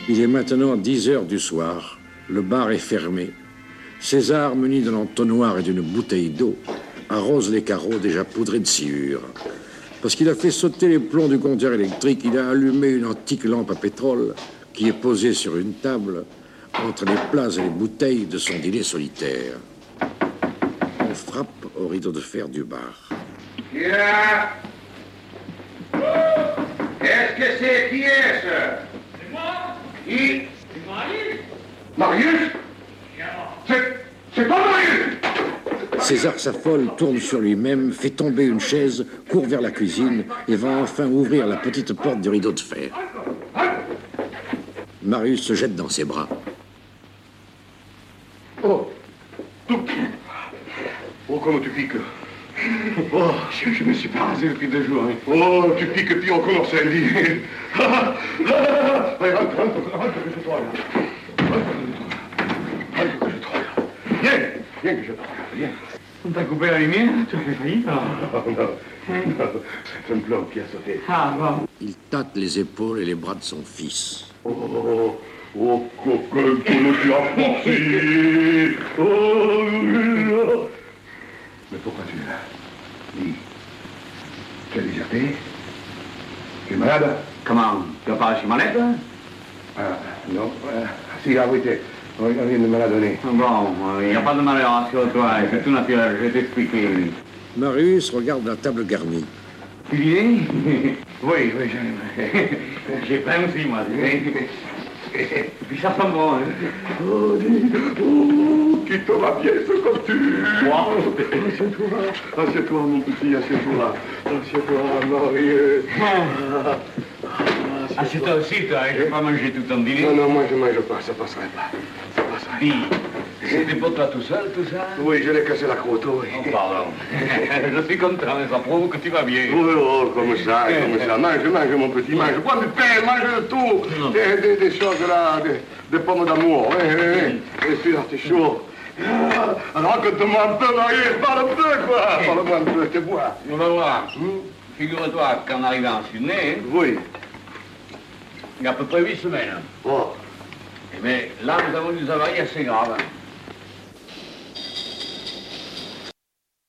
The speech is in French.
Il est maintenant 10 heures du soir. Le bar est fermé. César, muni d'un entonnoir et d'une bouteille d'eau, arrose les carreaux déjà poudrés de sciure. Parce qu'il a fait sauter les plombs du compteur électrique, il a allumé une antique lampe à pétrole qui est posée sur une table entre les plats et les bouteilles de son dîner solitaire. On frappe au rideau de fer du bar. Qui est là? Est-ce que c'est qui est-ce? C'est moi. Qui? C'est Marius. Marius? C'est pas Marius! César s'affole, tourne sur lui-même, fait tomber une chaise, court vers la cuisine et va enfin ouvrir la petite porte du rideau de fer. Marius se jette dans ses bras. Oh, comment tu piques? Oh, je me suis pas rasé depuis 2 jours. Hein. Oh, tu piques puis on commence à le dire. Allez, rentre que je te regarde. Viens que je te regarde, viens. On t'a coupé la lumière, tu as fait faillite alors. Non, c'est un plan qui a sauté. Ah bon. Il tâte les épaules et les bras de son fils. Oh, coquin, comment tu as forcé. Oh, mais pourquoi tu es là? Dis, tu as déserté? Tu es malade? Comment? Tu as pas reçu ma lettre? Ah, non. Si, ah oui, on vient de me la donner. Bon, il n'y a pas de malheur sur toi, c'est tout naturel, je vais t'expliquer. Marius regarde la table garnie. Tu dînes? Oui, j'ai faim aussi, moi. Et puis ça sent bon, hein. Oh, dis, qui te va bien ce costume. Moi? Assieds-toi, mon petit, assieds-toi. Assieds-toi, Marius. Assieds-toi aussi, toi, je vais pas manger tout ton dîner. Non, moi je mange pas, ça passerait pas. Ça passerait. Dis, c'était pour toi tout seul, tout ça? Oui, je l'ai cassé la croûte, oui. Oh, pardon. Je suis content, ça prouve que tu vas bien. Oui, oh, comme ça. Mange, mon petit, mange. Bois du pain, mange de tout. Des choses là, des pommes d'amour. Et puis l'artichaut. Alors, raconte-moi un peu, Marius, parle un peu, quoi. Parle-moi un peu, t'es bois. On va voir. Figure-toi qu'en arrivant en Sydney, Oui. il y a à peu près 8 semaines. Oh. Mais là, nous avons des avaries assez graves.